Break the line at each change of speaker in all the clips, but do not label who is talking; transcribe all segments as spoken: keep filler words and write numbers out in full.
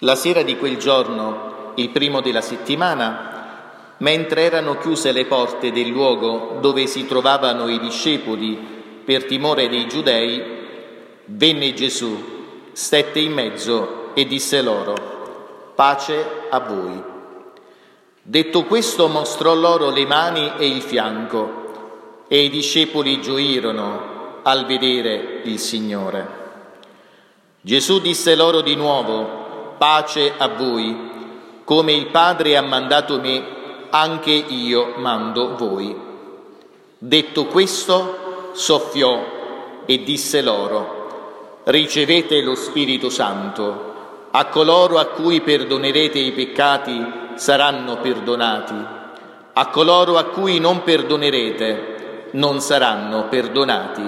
La sera di quel giorno, il primo della settimana, mentre erano chiuse le porte del luogo dove si trovavano i discepoli per timore dei giudei, venne Gesù, stette in mezzo e disse loro: pace a voi. Detto questo, mostrò loro le mani e il fianco, e i discepoli gioirono al vedere il Signore. Gesù disse loro di nuovo: pace a voi, come il Padre ha mandato me, anche io mando voi. Detto questo, soffiò e disse loro: ricevete lo Spirito Santo. A coloro a cui perdonerete i peccati saranno perdonati, a coloro a cui non perdonerete non saranno perdonati.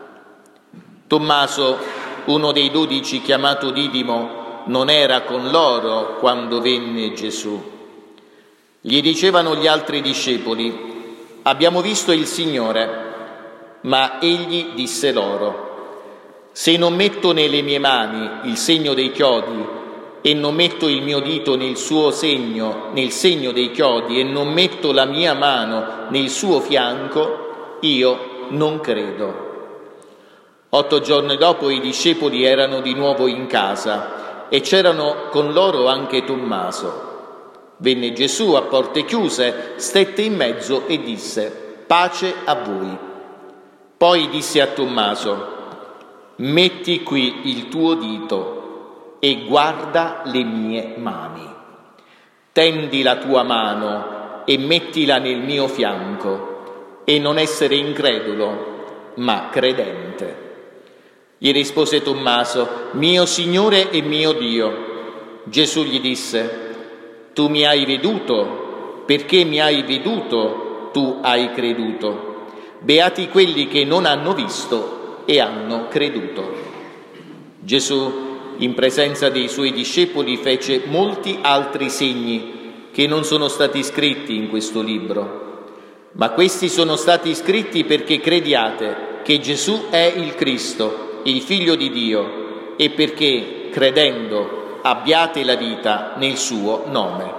Tommaso, uno dei dodici, chiamato Didimo, non era con loro quando venne Gesù. Gli dicevano gli altri discepoli: abbiamo visto il Signore. Ma egli disse loro: se non metto nelle mie mani il segno dei chiodi e non metto il mio dito nel suo segno, nel segno dei chiodi, e non metto la mia mano nel suo fianco, io non credo. Otto giorni dopo i discepoli erano di nuovo in casa e c'erano con loro anche Tommaso. Venne Gesù a porte chiuse, stette in mezzo e disse: pace a voi. Poi disse a Tommaso: metti qui il tuo dito e guarda le mie mani. Tendi la tua mano e mettila nel mio fianco, e non essere incredulo, ma credente. Gli rispose Tommaso: mio Signore e mio Dio. Gesù gli disse: tu mi hai veduto, perché mi hai veduto tu hai creduto. Beati quelli che non hanno visto e hanno creduto. Gesù, in presenza dei suoi discepoli, fece molti altri segni che non sono stati scritti in questo libro, ma questi sono stati scritti perché crediate che Gesù è il Cristo, il Figlio di Dio, e perché, credendo, abbiate la vita nel suo nome.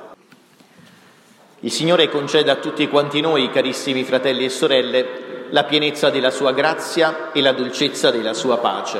Il Signore conceda a tutti quanti noi, carissimi fratelli e sorelle, la pienezza della sua grazia e la dolcezza della sua pace.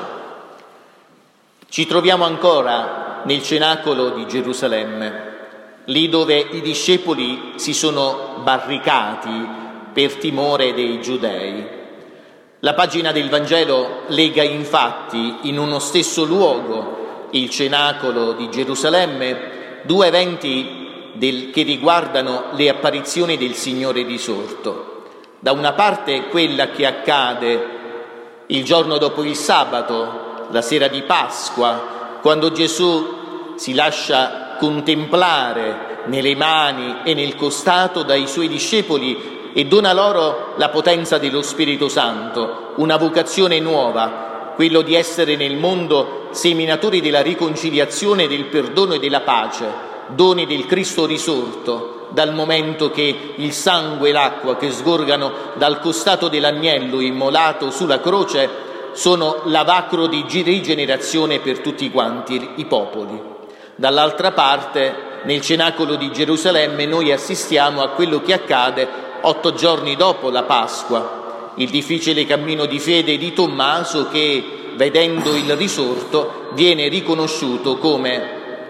Ci troviamo ancora nel cenacolo di Gerusalemme, lì dove i discepoli si sono barricati per timore dei giudei. La pagina del Vangelo lega infatti in uno stesso luogo, il cenacolo di Gerusalemme, due eventi del, che riguardano le apparizioni del Signore risorto. Da una parte quella che accade il giorno dopo il sabato, la sera di Pasqua, quando Gesù si lascia contemplare nelle mani e nel costato dai suoi discepoli e dona loro la potenza dello Spirito Santo, una vocazione nuova, quello di essere nel mondo seminatori della riconciliazione, del perdono e della pace, doni del Cristo risorto, dal momento che il sangue e l'acqua che sgorgano dal costato dell'agnello immolato sulla croce sono lavacro di rigenerazione per tutti quanti i popoli. Dall'altra parte, nel cenacolo di Gerusalemme, noi assistiamo a quello che accade otto giorni dopo la Pasqua, il difficile cammino di fede di Tommaso che, vedendo il risorto, viene riconosciuto come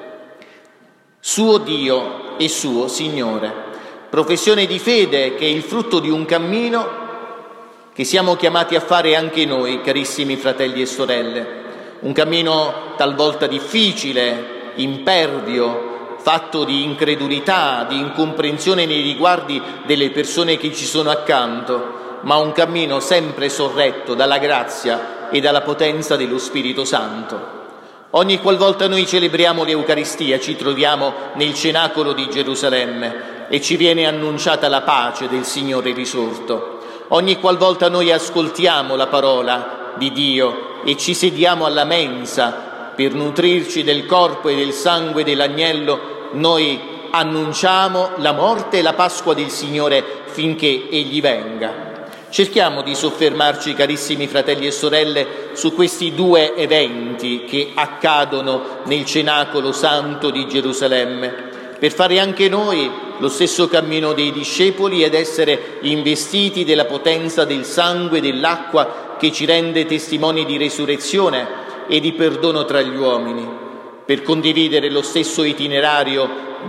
suo Dio e suo Signore. Professione di fede che è il frutto di un cammino che siamo chiamati a fare anche noi, carissimi fratelli e sorelle. Un cammino talvolta difficile, impervio, fatto di incredulità, di incomprensione nei riguardi delle persone che ci sono accanto, ma un cammino sempre sorretto dalla grazia e dalla potenza dello Spirito Santo. Ogni qualvolta noi celebriamo l'Eucaristia ci troviamo nel cenacolo di Gerusalemme e ci viene annunciata la pace del Signore risorto. Ogni qualvolta noi ascoltiamo la parola di Dio e ci sediamo alla mensa per nutrirci del corpo e del sangue dell'agnello, noi annunciamo la morte e la Pasqua del Signore finché Egli venga. Cerchiamo di soffermarci, carissimi fratelli e sorelle, su questi due eventi che accadono nel cenacolo santo di Gerusalemme, per fare anche noi lo stesso cammino dei discepoli ed essere investiti della potenza del sangue e dell'acqua che ci rende testimoni di resurrezione e di perdono tra gli uomini, per condividere lo stesso itinerario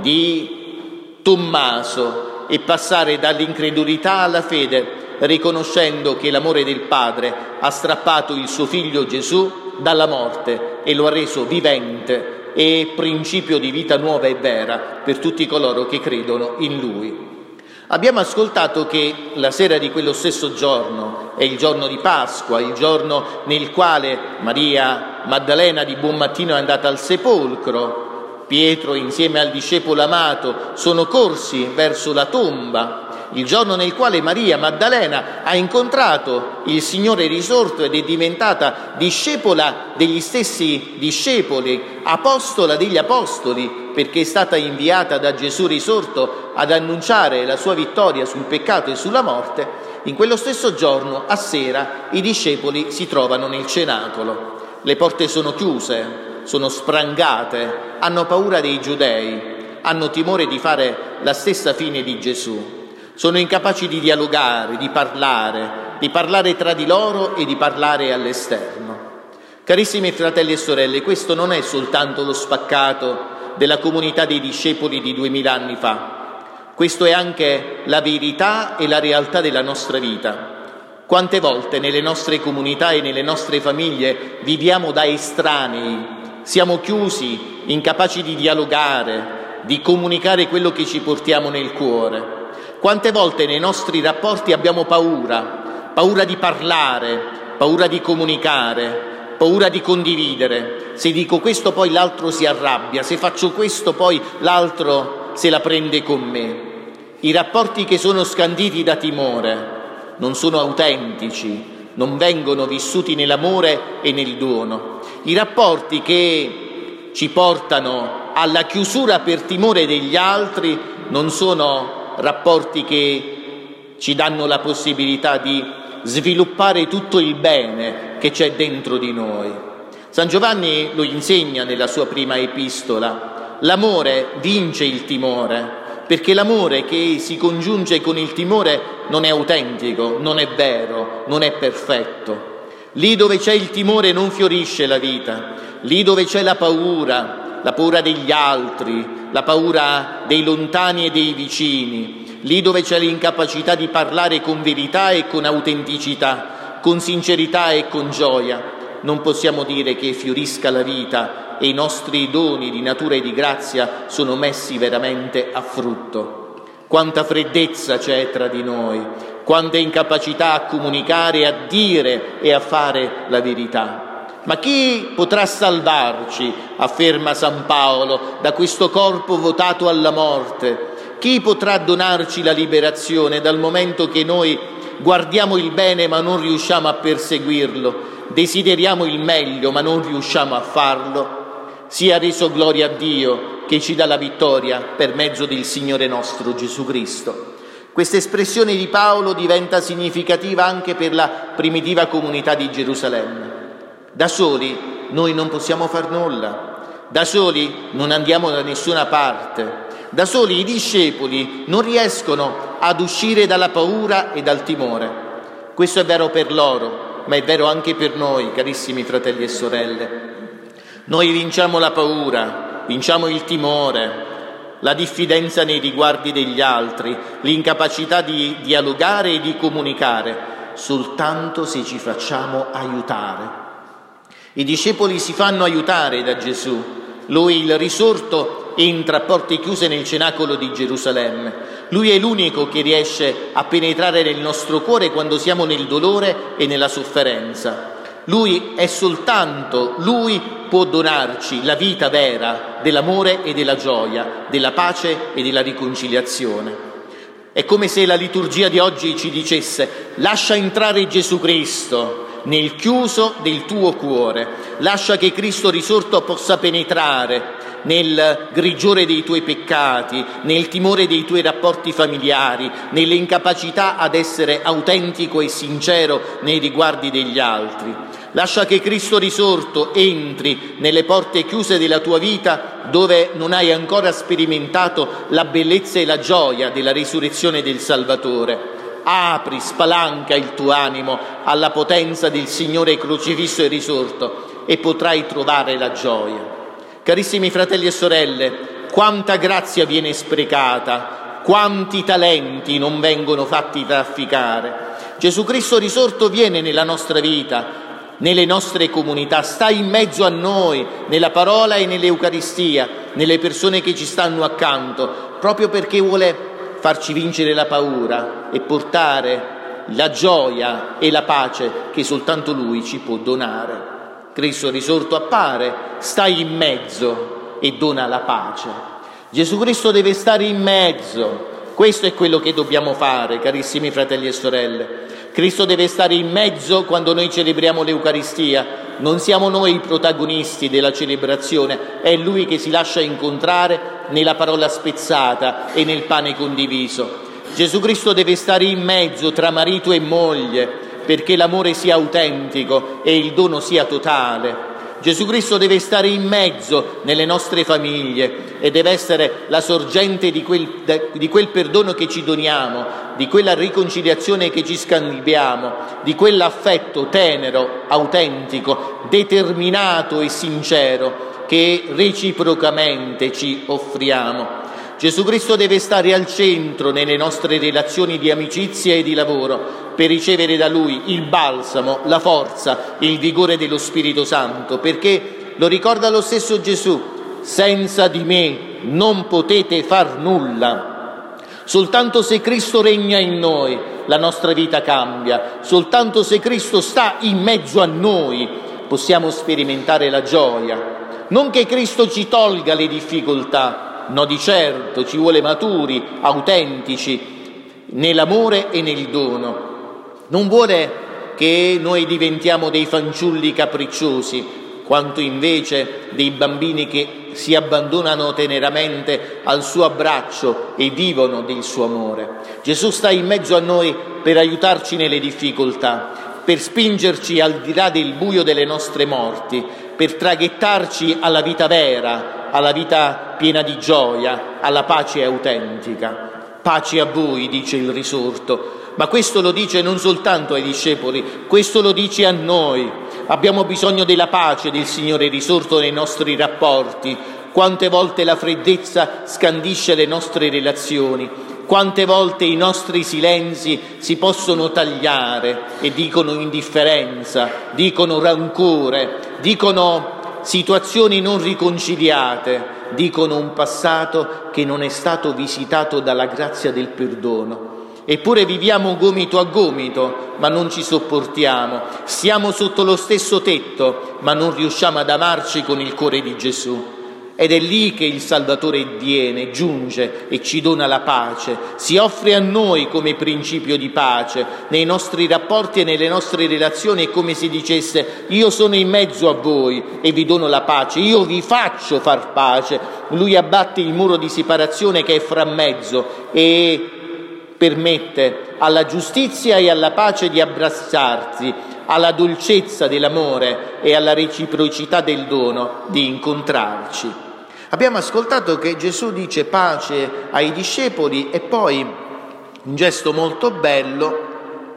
di Tommaso e passare dall'incredulità alla fede, riconoscendo che l'amore del Padre ha strappato il suo Figlio Gesù dalla morte e lo ha reso vivente e principio di vita nuova e vera per tutti coloro che credono in Lui. Abbiamo ascoltato che la sera di quello stesso giorno è il giorno di Pasqua, il giorno nel quale Maria Maddalena di buon mattino è andata al sepolcro, Pietro insieme al discepolo amato sono corsi verso la tomba, il giorno nel quale Maria Maddalena ha incontrato il Signore risorto ed è diventata discepola degli stessi discepoli, apostola degli apostoli, perché è stata inviata da Gesù risorto ad annunciare la sua vittoria sul peccato e sulla morte. In quello stesso giorno, a sera, i discepoli si trovano nel cenacolo. Le porte sono chiuse, sono sprangate, hanno paura dei giudei, hanno timore di fare la stessa fine di Gesù. Sono incapaci di dialogare, di parlare, di parlare tra di loro e di parlare all'esterno. Carissimi fratelli e sorelle, questo non è soltanto lo spaccato della comunità dei discepoli di duemila anni fa. Questo è anche la verità e la realtà della nostra vita. Quante volte nelle nostre comunità e nelle nostre famiglie viviamo da estranei, siamo chiusi, incapaci di dialogare, di comunicare quello che ci portiamo nel cuore. Quante volte nei nostri rapporti abbiamo paura, paura di parlare, paura di comunicare, paura di condividere. Se dico questo poi l'altro si arrabbia, se faccio questo poi l'altro se la prende con me. I rapporti che sono scanditi da timore non sono autentici, non vengono vissuti nell'amore e nel dono. I rapporti che ci portano alla chiusura per timore degli altri non sono rapporti che ci danno la possibilità di sviluppare tutto il bene che c'è dentro di noi. San Giovanni lo insegna nella sua prima epistola: l'amore vince il timore, perché l'amore che si congiunge con il timore non è autentico, non è vero, non è perfetto. Lì dove c'è il timore non fiorisce la vita, lì dove c'è la paura, la paura degli altri, la paura dei lontani e dei vicini, lì dove c'è l'incapacità di parlare con verità e con autenticità, con sincerità e con gioia, non possiamo dire che fiorisca la vita e i nostri doni di natura e di grazia sono messi veramente a frutto. Quanta freddezza c'è tra di noi, quanta incapacità a comunicare, a dire e a fare la verità. Ma chi potrà salvarci, afferma San Paolo, da questo corpo votato alla morte? Chi potrà donarci la liberazione dal momento che noi guardiamo il bene ma non riusciamo a perseguirlo, desideriamo il meglio ma non riusciamo a farlo? Sia reso gloria a Dio che ci dà la vittoria per mezzo del Signore nostro Gesù Cristo. Questa espressione di Paolo diventa significativa anche per la primitiva comunità di Gerusalemme. Da soli noi non possiamo far nulla, da soli non andiamo da nessuna parte, da soli i discepoli non riescono ad uscire dalla paura e dal timore. Questo è vero per loro, ma è vero anche per noi, carissimi fratelli e sorelle. Noi vinciamo la paura, vinciamo il timore, la diffidenza nei riguardi degli altri, l'incapacità di dialogare e di comunicare, soltanto se ci facciamo aiutare. I discepoli si fanno aiutare da Gesù. Lui, il risorto, entra a porte chiuse nel cenacolo di Gerusalemme. Lui è l'unico che riesce a penetrare nel nostro cuore quando siamo nel dolore e nella sofferenza. Lui è soltanto, Lui può donarci la vita vera dell'amore e della gioia, della pace e della riconciliazione. È come se la liturgia di oggi ci dicesse: lascia entrare Gesù Cristo nel chiuso del tuo cuore, lascia che Cristo risorto possa penetrare nel grigiore dei tuoi peccati, nel timore dei tuoi rapporti familiari, nell'incapacità ad essere autentico e sincero nei riguardi degli altri. Lascia che Cristo risorto entri nelle porte chiuse della tua vita dove non hai ancora sperimentato la bellezza e la gioia della risurrezione del Salvatore. Apri, spalanca il tuo animo alla potenza del Signore crocifisso e risorto e potrai trovare la gioia. Carissimi fratelli e sorelle, quanta grazia viene sprecata, quanti talenti non vengono fatti trafficare. Gesù Cristo risorto viene nella nostra vita, nelle nostre comunità, sta in mezzo a noi, nella parola e nell'Eucaristia, nelle persone che ci stanno accanto, proprio perché vuole farci vincere la paura e portare la gioia e la pace che soltanto Lui ci può donare. Cristo risorto appare, sta in mezzo e dona la pace. Gesù Cristo deve stare in mezzo. Questo è quello che dobbiamo fare, carissimi fratelli e sorelle. Cristo deve stare in mezzo quando noi celebriamo l'Eucaristia. Non siamo noi i protagonisti della celebrazione, è Lui che si lascia incontrare nella parola spezzata e nel pane condiviso. Gesù Cristo deve stare in mezzo tra marito e moglie, perché l'amore sia autentico e il dono sia totale. Gesù Cristo deve stare in mezzo nelle nostre famiglie e deve essere la sorgente di quel, di quel perdono che ci doniamo, di quella riconciliazione che ci scambiamo, di quell'affetto tenero, autentico, determinato e sincero che reciprocamente ci offriamo. Gesù Cristo deve stare al centro nelle nostre relazioni di amicizia e di lavoro per ricevere da Lui il balsamo, la forza, il vigore dello Spirito Santo, perché lo ricorda lo stesso Gesù: senza di me non potete far nulla. Soltanto se Cristo regna in noi la nostra vita cambia, soltanto se Cristo sta in mezzo a noi possiamo sperimentare la gioia. Non che Cristo ci tolga le difficoltà, no di certo, ci vuole maturi, autentici, nell'amore e nel dono. Non vuole che noi diventiamo dei fanciulli capricciosi, quanto invece dei bambini che si abbandonano teneramente al suo abbraccio e vivono del suo amore. Gesù sta in mezzo a noi per aiutarci nelle difficoltà, per spingerci al di là del buio delle nostre morti, per traghettarci alla vita vera, alla vita piena di gioia, alla pace autentica. Pace a voi, dice il risorto. Ma questo lo dice non soltanto ai discepoli, questo lo dice a noi. Abbiamo bisogno della pace del Signore risorto nei nostri rapporti. Quante volte la freddezza scandisce le nostre relazioni, quante volte i nostri silenzi si possono tagliare e dicono indifferenza, dicono rancore, dicono situazioni non riconciliate, dicono un passato che non è stato visitato dalla grazia del perdono. Eppure viviamo gomito a gomito, ma non ci sopportiamo. Siamo sotto lo stesso tetto, ma non riusciamo ad amarci con il cuore di Gesù. Ed è lì che il Salvatore viene, giunge e ci dona la pace. Si offre a noi come principio di pace. Nei nostri rapporti e nelle nostre relazioni è come se dicesse: io sono in mezzo a voi e vi dono la pace. Io vi faccio far pace. Lui abbatte il muro di separazione che è fra mezzo e permette alla giustizia e alla pace di abbracciarsi, alla dolcezza dell'amore e alla reciprocità del dono di incontrarci. Abbiamo ascoltato che Gesù dice pace ai discepoli e poi, un gesto molto bello,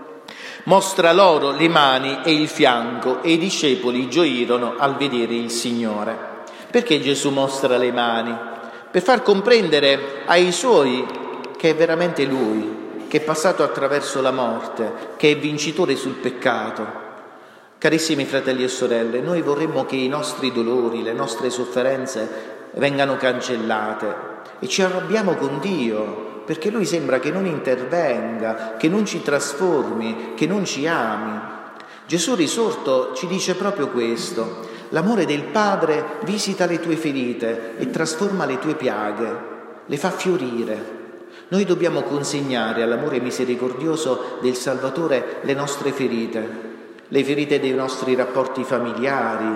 mostra loro le mani e il fianco e i discepoli gioirono al vedere il Signore. Perché Gesù mostra le mani? Per far comprendere ai Suoi che è veramente Lui, che è passato attraverso la morte, che è vincitore sul peccato. Carissimi fratelli e sorelle, noi vorremmo che i nostri dolori, le nostre sofferenze vengano cancellate e ci arrabbiamo con Dio, perché Lui sembra che non intervenga, che non ci trasformi, che non ci ami. Gesù risorto ci dice proprio questo: l'amore del Padre visita le tue ferite e trasforma le tue piaghe, le fa fiorire. Noi dobbiamo consegnare all'amore misericordioso del Salvatore le nostre ferite, le ferite dei nostri rapporti familiari,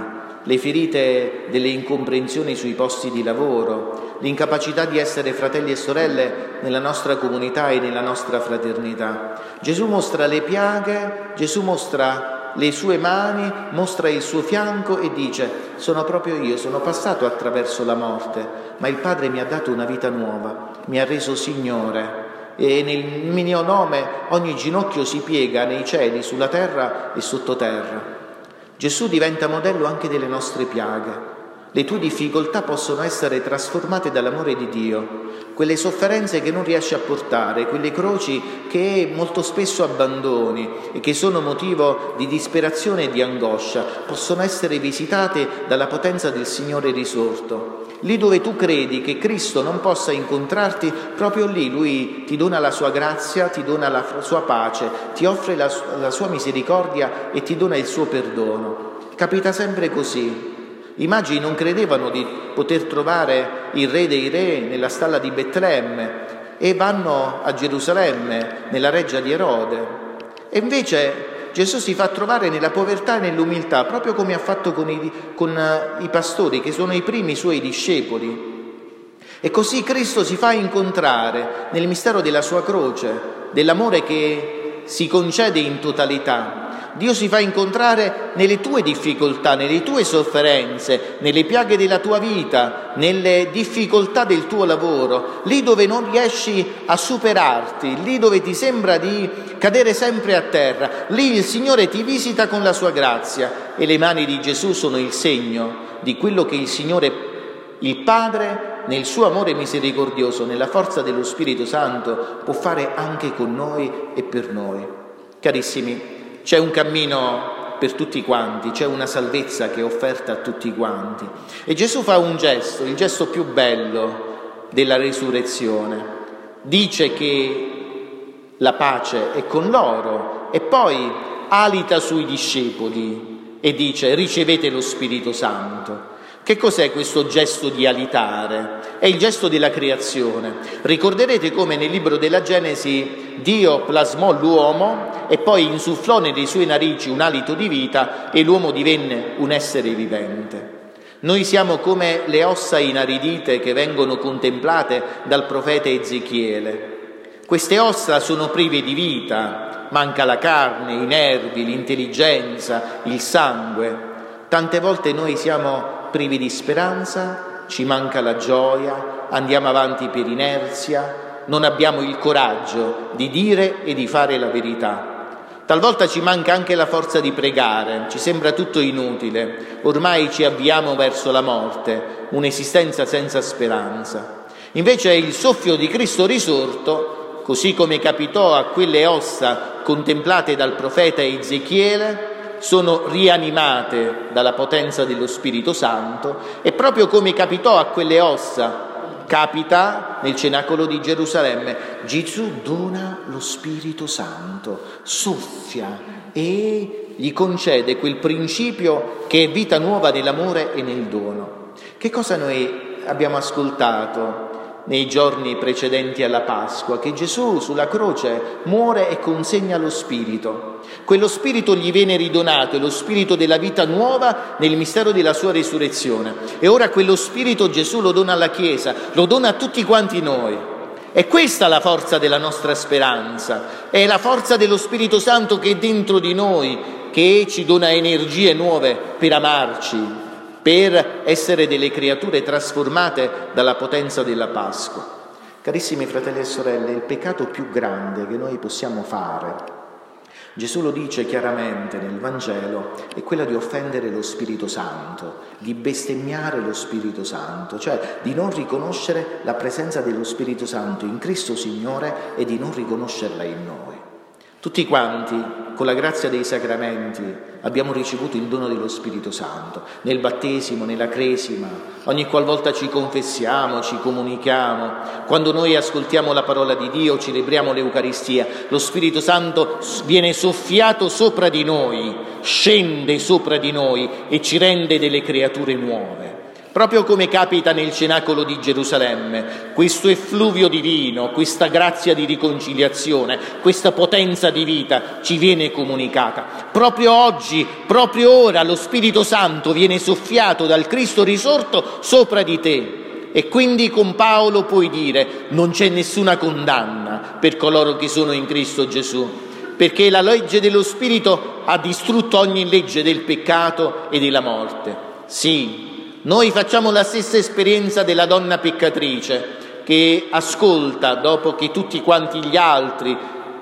le ferite delle incomprensioni sui posti di lavoro, l'incapacità di essere fratelli e sorelle nella nostra comunità e nella nostra fraternità. Gesù mostra le piaghe, Gesù mostra le sue mani, mostra il suo fianco e dice: sono proprio io, sono passato attraverso la morte, ma il Padre mi ha dato una vita nuova, mi ha reso Signore, e nel mio nome ogni ginocchio si piega nei cieli, sulla terra e sottoterra. Gesù diventa modello anche delle nostre piaghe. Le tue difficoltà possono essere trasformate dall'amore di Dio. Quelle sofferenze che non riesci a portare, quelle croci che molto spesso abbandoni e che sono motivo di disperazione e di angoscia, possono essere visitate dalla potenza del Signore risorto. Lì dove tu credi che Cristo non possa incontrarti, proprio lì Lui ti dona la sua grazia, ti dona la sua pace, ti offre la, la sua misericordia e ti dona il suo perdono. Capita sempre così. I magi non credevano di poter trovare il re dei re nella stalla di Betlemme e vanno a Gerusalemme, nella reggia di Erode. E invece Gesù si fa trovare nella povertà e nell'umiltà, proprio come ha fatto con i, con i pastori, che sono i primi suoi discepoli. E così Cristo si fa incontrare nel mistero della sua croce, dell'amore che si concede in totalità. Dio si fa incontrare nelle tue difficoltà, nelle tue sofferenze, nelle piaghe della tua vita, nelle difficoltà del tuo lavoro, lì dove non riesci a superarti, lì dove ti sembra di cadere sempre a terra. Lì il Signore ti visita con la sua grazia e le mani di Gesù sono il segno di quello che il Signore, il Padre, nel suo amore misericordioso, nella forza dello Spirito Santo, può fare anche con noi e per noi. Carissimi, c'è un cammino per tutti quanti, c'è una salvezza che è offerta a tutti quanti. E Gesù fa un gesto, il gesto più bello della resurrezione. Dice che la pace è con loro e poi alita sui discepoli e dice: ricevete lo Spirito Santo. Che cos'è questo gesto di alitare? È il gesto della creazione. Ricorderete come nel libro della Genesi Dio plasmò l'uomo e poi insufflò nelle sue narici un alito di vita e l'uomo divenne un essere vivente. Noi siamo come le ossa inaridite che vengono contemplate dal profeta Ezechiele. Queste ossa sono prive di vita, manca la carne, i nervi, l'intelligenza, il sangue. Tante volte noi siamo privi di speranza, ci manca la gioia, andiamo avanti per inerzia, non abbiamo il coraggio di dire e di fare la verità. Talvolta ci manca anche la forza di pregare, ci sembra tutto inutile, ormai ci avviamo verso la morte, un'esistenza senza speranza. Invece è il soffio di Cristo risorto, così come capitò a quelle ossa contemplate dal profeta Ezechiele, sono rianimate dalla potenza dello Spirito Santo e proprio come capitò a quelle ossa, capita nel cenacolo di Gerusalemme. Gesù dona lo Spirito Santo, soffia e gli concede quel principio che è vita nuova nell'amore e nel dono. Che cosa noi abbiamo ascoltato nei giorni precedenti alla Pasqua? Che Gesù sulla croce muore e consegna lo Spirito. Quello Spirito gli viene ridonato, è lo Spirito della vita nuova nel mistero della sua risurrezione. E ora quello Spirito Gesù lo dona alla Chiesa, lo dona a tutti quanti noi. È questa la forza della nostra speranza, è la forza dello Spirito Santo che è dentro di noi, che ci dona energie nuove per amarci, per essere delle creature trasformate dalla potenza della Pasqua. Carissimi fratelli e sorelle, il peccato più grande che noi possiamo fare, Gesù lo dice chiaramente nel Vangelo, è quella di offendere lo Spirito Santo, di bestemmiare lo Spirito Santo, cioè di non riconoscere la presenza dello Spirito Santo in Cristo Signore e di non riconoscerla in noi. Tutti quanti, con la grazia dei sacramenti, abbiamo ricevuto il dono dello Spirito Santo, nel battesimo, nella cresima, ogni qualvolta ci confessiamo, ci comunichiamo, quando noi ascoltiamo la parola di Dio, celebriamo l'Eucaristia, lo Spirito Santo viene soffiato sopra di noi, scende sopra di noi e ci rende delle creature nuove. Proprio come capita nel cenacolo di Gerusalemme, questo effluvio divino, questa grazia di riconciliazione, questa potenza di vita ci viene comunicata. Proprio oggi, proprio ora, lo Spirito Santo viene soffiato dal Cristo risorto sopra di te. E quindi con Paolo puoi dire: non c'è nessuna condanna per coloro che sono in Cristo Gesù, perché la legge dello Spirito ha distrutto ogni legge del peccato e della morte. Sì, noi facciamo la stessa esperienza della donna peccatrice che ascolta, dopo che tutti quanti gli altri,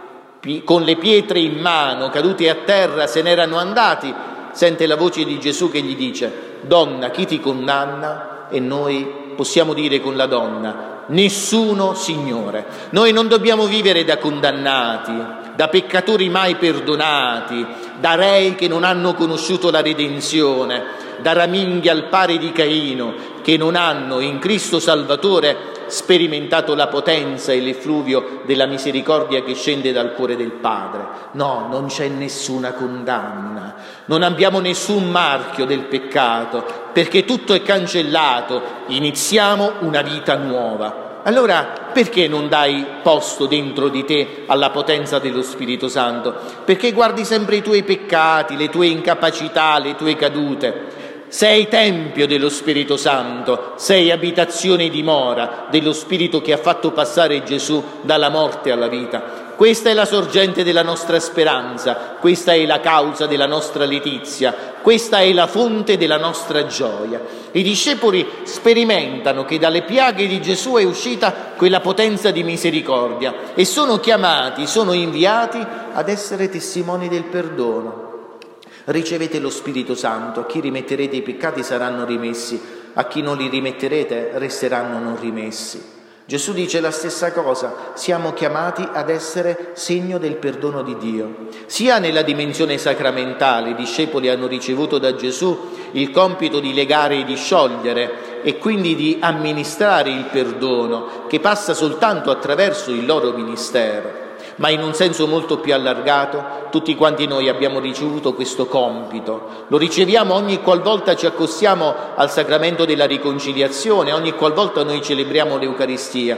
con le pietre in mano, caduti a terra, se n'erano andati, sente la voce di Gesù che gli dice: donna, chi ti condanna? E noi possiamo dire con la donna: nessuno, Signore. Noi non dobbiamo vivere da condannati, da peccatori mai perdonati, da rei che non hanno conosciuto la redenzione, da raminghi al pari di Caino che non hanno in Cristo Salvatore sperimentato la potenza e l'effluvio della misericordia che scende dal cuore del Padre. No, non c'è nessuna condanna, non abbiamo nessun marchio del peccato, perché tutto è cancellato, iniziamo una vita nuova. Allora perché non dai posto dentro di te alla potenza dello Spirito Santo? Perché guardi sempre i tuoi peccati, le tue incapacità, le tue cadute. Sei tempio dello Spirito Santo, sei abitazione e dimora dello Spirito che ha fatto passare Gesù dalla morte alla vita. Questa è la sorgente della nostra speranza, questa è la causa della nostra letizia, questa è la fonte della nostra gioia. I discepoli sperimentano che dalle piaghe di Gesù è uscita quella potenza di misericordia e sono chiamati, sono inviati ad essere testimoni del perdono. Ricevete lo Spirito Santo, a chi rimetterete i peccati saranno rimessi, a chi non li rimetterete resteranno non rimessi. Gesù dice la stessa cosa: siamo chiamati ad essere segno del perdono di Dio. Sia nella dimensione sacramentale i discepoli hanno ricevuto da Gesù il compito di legare e di sciogliere e quindi di amministrare il perdono che passa soltanto attraverso il loro ministero. Ma in un senso molto più allargato, tutti quanti noi abbiamo ricevuto questo compito. Lo riceviamo ogni qualvolta ci accostiamo al sacramento della riconciliazione, ogni qualvolta noi celebriamo l'Eucaristia.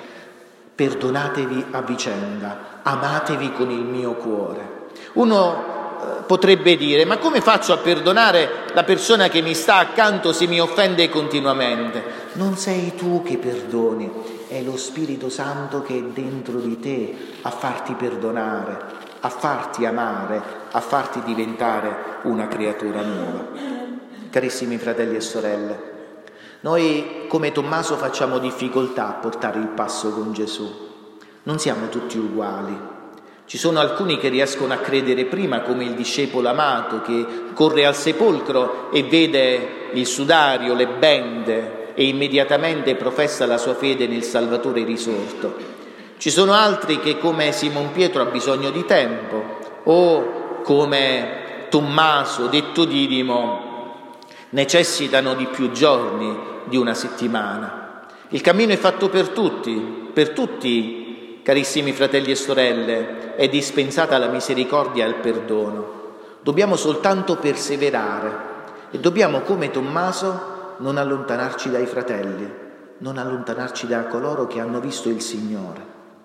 Perdonatevi a vicenda, amatevi con il mio cuore. Uno eh, potrebbe dire: ma come faccio a perdonare la persona che mi sta accanto se mi offende continuamente? Non sei tu che perdoni, è lo Spirito Santo che è dentro di te a farti perdonare, a farti amare, a farti diventare una creatura nuova. Carissimi fratelli e sorelle, noi come Tommaso facciamo difficoltà a portare il passo con Gesù. Non siamo tutti uguali. Ci sono alcuni che riescono a credere prima, come il discepolo amato che corre al sepolcro e vede il sudario, le bende, e immediatamente professa la sua fede nel Salvatore risorto. Ci sono altri che, come Simon Pietro, ha bisogno di tempo, o come Tommaso, detto Didimo, necessitano di più giorni, di una settimana. Il cammino è fatto per tutti, per tutti, carissimi fratelli e sorelle, è dispensata la misericordia e il perdono. Dobbiamo soltanto perseverare e dobbiamo, come Tommaso, non allontanarci dai fratelli, non allontanarci da coloro che hanno visto il Signore.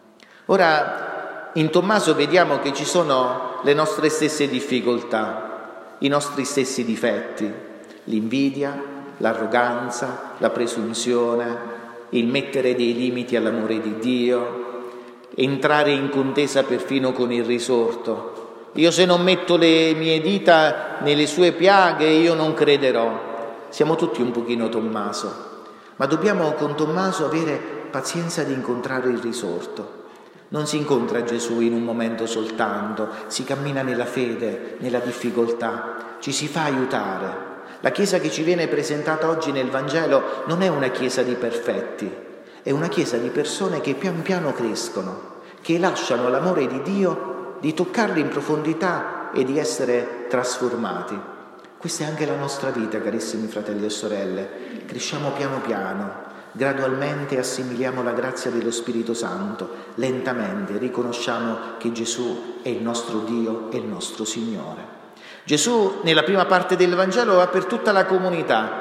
Ora, in Tommaso vediamo che ci sono le nostre stesse difficoltà, i nostri stessi difetti, l'invidia, l'arroganza, la presunzione, il mettere dei limiti all'amore di Dio, entrare in contesa perfino con il risorto. Io se non metto le mie dita nelle sue piaghe, io non crederò. Siamo tutti un pochino Tommaso, ma dobbiamo con Tommaso avere pazienza di incontrare il risorto. Non si incontra Gesù in un momento soltanto, si cammina nella fede, nella difficoltà, ci si fa aiutare. La Chiesa che ci viene presentata oggi nel Vangelo non è una Chiesa di perfetti, è una Chiesa di persone che pian piano crescono, che lasciano l'amore di Dio di toccarli in profondità e di essere trasformati. Questa è anche la nostra vita, carissimi fratelli e sorelle. Cresciamo piano piano, gradualmente assimiliamo la grazia dello Spirito Santo, lentamente riconosciamo che Gesù è il nostro Dio e il nostro Signore. Gesù nella prima parte del Vangelo va per tutta la comunità,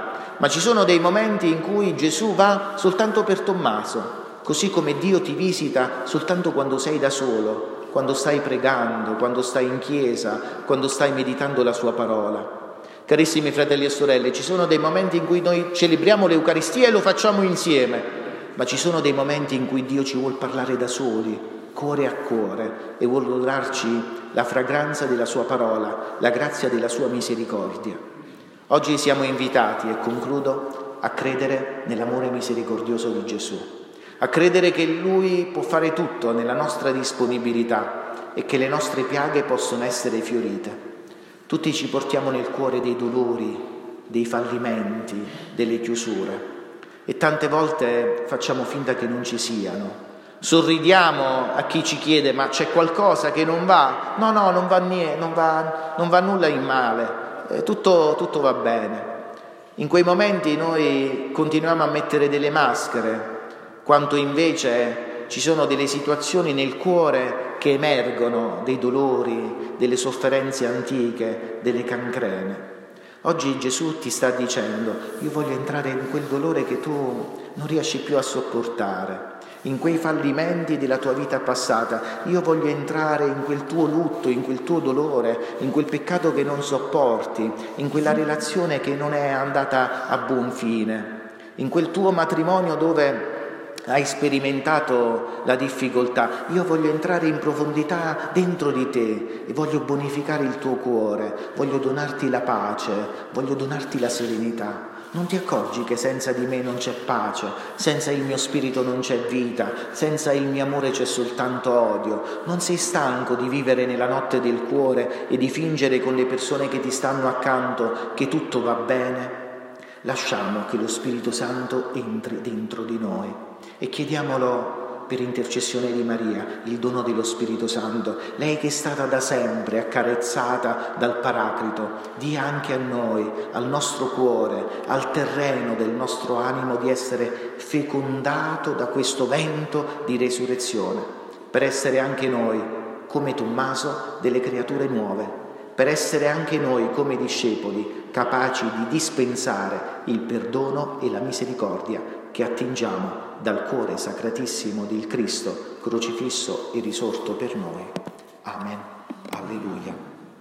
ma ci sono dei momenti in cui Gesù va soltanto per Tommaso, così come Dio ti visita soltanto quando sei da solo, quando stai pregando, quando stai in chiesa, quando stai meditando la sua parola. Carissimi fratelli e sorelle, ci sono dei momenti in cui noi celebriamo l'Eucaristia e lo facciamo insieme, ma ci sono dei momenti in cui Dio ci vuol parlare da soli, cuore a cuore, e vuol darci la fragranza della sua parola, la grazia della sua misericordia. Oggi siamo invitati, e concludo, a credere nell'amore misericordioso di Gesù, a credere che Lui può fare tutto nella nostra disponibilità e che le nostre piaghe possono essere fiorite. Tutti ci portiamo nel cuore dei dolori, dei fallimenti, delle chiusure, e tante volte facciamo finta che non ci siano. Sorridiamo a chi ci chiede: ma c'è qualcosa che non va? No, no, non va niente, non va, non va nulla in male, eh, tutto, tutto va bene. In quei momenti noi continuiamo a mettere delle maschere, quanto invece ci sono delle situazioni nel cuore che emergono, dei dolori, delle sofferenze antiche, delle cancrene. Oggi Gesù ti sta dicendo: io voglio entrare in quel dolore che tu non riesci più a sopportare, in quei fallimenti della tua vita passata. Io voglio entrare in quel tuo lutto, in quel tuo dolore, in quel peccato che non sopporti, in quella relazione che non è andata a buon fine, in quel tuo matrimonio dove hai sperimentato la difficoltà. Io voglio entrare in profondità dentro di te e voglio bonificare il tuo cuore, voglio donarti la pace, voglio donarti la serenità. Non ti accorgi che senza di me non c'è pace, senza il mio spirito non c'è vita, senza il mio amore c'è soltanto odio? Non sei stanco di vivere nella notte del cuore e di fingere con le persone che ti stanno accanto che tutto va bene? Lasciamo che lo Spirito Santo entri dentro di noi e chiediamolo per intercessione di Maria, il dono dello Spirito Santo. Lei che è stata da sempre accarezzata dal Paraclito, dia anche a noi, al nostro cuore, al terreno del nostro animo, di essere fecondato da questo vento di resurrezione, per essere anche noi, come Tommaso, delle creature nuove, per essere anche noi, come discepoli, capaci di dispensare il perdono e la misericordia che attingiamo dal cuore sacratissimo del Cristo crocifisso e risorto per noi. Amen. Alleluia.